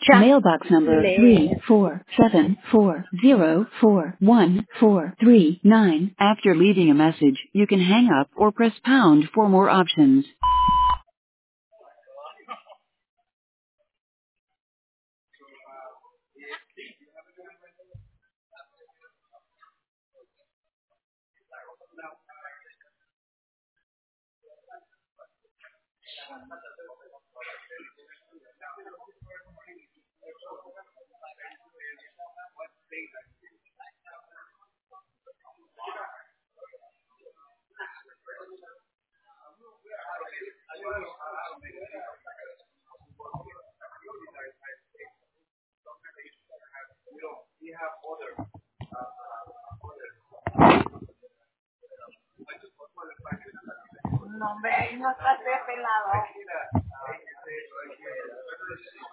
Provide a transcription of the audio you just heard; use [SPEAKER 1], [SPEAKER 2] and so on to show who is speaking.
[SPEAKER 1] Ya.
[SPEAKER 2] Mailbox number
[SPEAKER 1] Lee.
[SPEAKER 2] 347401439. After leaving a message, you can hang up or press pound for more options.
[SPEAKER 1] No, hombre, no estás de pelado.